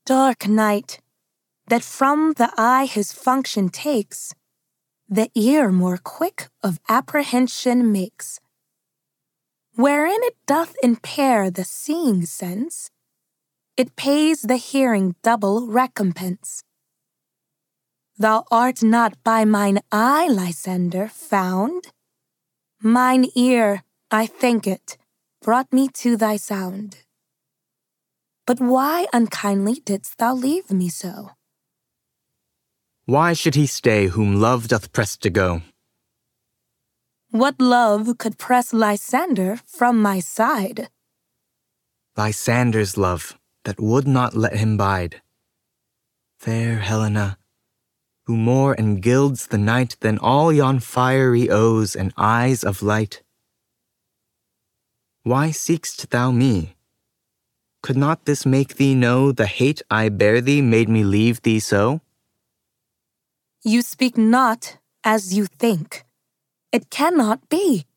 dark night, that from the eye his function takes, the ear more quick of apprehension makes. Wherein it doth impair the seeing sense, it pays the hearing double recompense. Thou art not by mine eye, Lysander, found. Mine ear, I thank it, brought me to thy sound. But why unkindly didst thou leave me so? Why should he stay whom love doth press to go? What love could press Lysander from my side? Lysander's love, that would not let him bide. Fair Helena, who more engilds the night than all yon fiery O's and eyes of light. Why seek'st thou me? Could not this make thee know the hate I bear thee made me leave thee so? You speak not as you think. It cannot be.